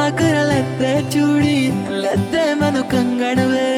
घाघर लेते चूड़ी लेते मैनू कंगन वे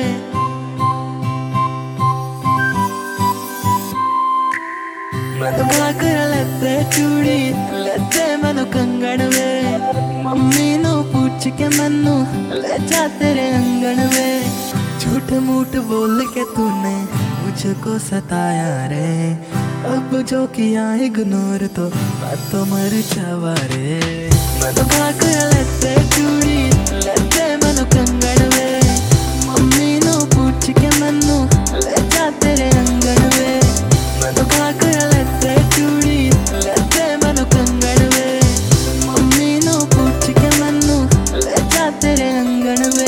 मैनू घाघर लेते चूड़ी लेते मैनू कंगन वे मम्मी नू पूछ के मैनू ले जा तेरे अंगन वे झूठ मूठ बोल के तूने मुझको सताया रे अब जो किया इग्नोर तो मैं तो मर जावा रे मैनू घाघर लेते चूड़ी लेते मैनू कंगन वे मम्मी नू पूछ के मैनू ले जा तेरे अंगन वे मैनू घाघर लेते चूड़ी लेते मैनू कंगन वे मम्मी नू पूछ के मैनू ले जा तेरे अंगन वे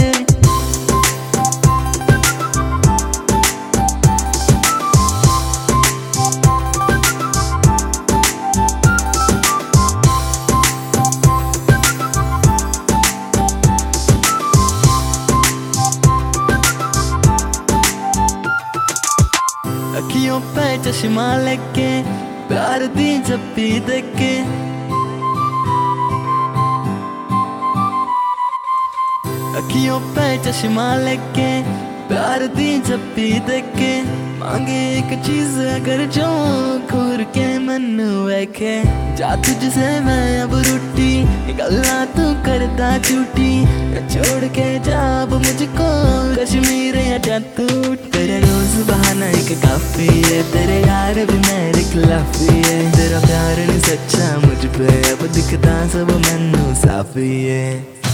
अखियों पे चश्मा लेके प्यार दी जप्पी देके अखियों पे चश्मा लेके प्यार दी जप्पी देके मांगे एक चीज अगर जो घूर के मन वेखे जा तुझसे मैं अब रूठी गल्ला तू करता झूठी छोड़ के जा अब मुझको कश्मीर या जातू तेरे रोज बहाना एक काफी है तेरे यार भी मेरे खिलाफी है तेरा प्यार नहीं सच्चा मुझ पे अब दिखता सब मैनू साफी है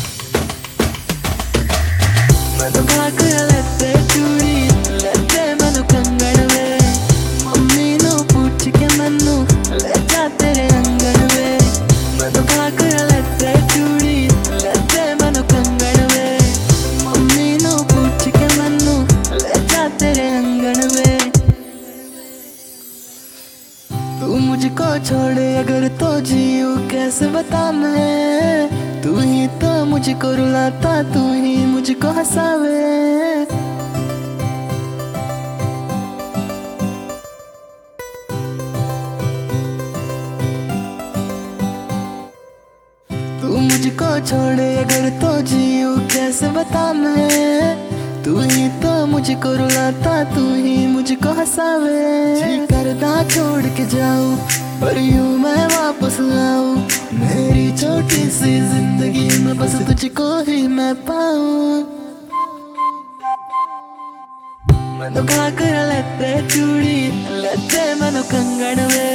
मैनू घाघर लेते चूड़ी लेते मैनू कंगन वे मम्मी नू पूछ के मैनू ले जा तेरे अंगन वे मैनू घाघर लेते चूड़ी लेते मैनू कंगन वे मम्मी नू पूछ के मैनू ले जा तेरे अंगन वे तू मुझको छोड़े अगर तो जीऊँ कैसे बता मैं तू ही तो मुझको रुलाता तू ही मुझको हंसावे तू मुझको छोड़े अगर तो जीऊँ कैसे बता मैं तू ही तो मुझको रुलाता तू ही मुझको हंसावे जी करदा छोड़ के जाऊं पर यूं मैं वापस आऊं मेरी छोटी सी जिंदगी में बस तुझको ही मैं पाऊं मैनू घाघर लेते चूड़ी लेते मैनू कंगन वे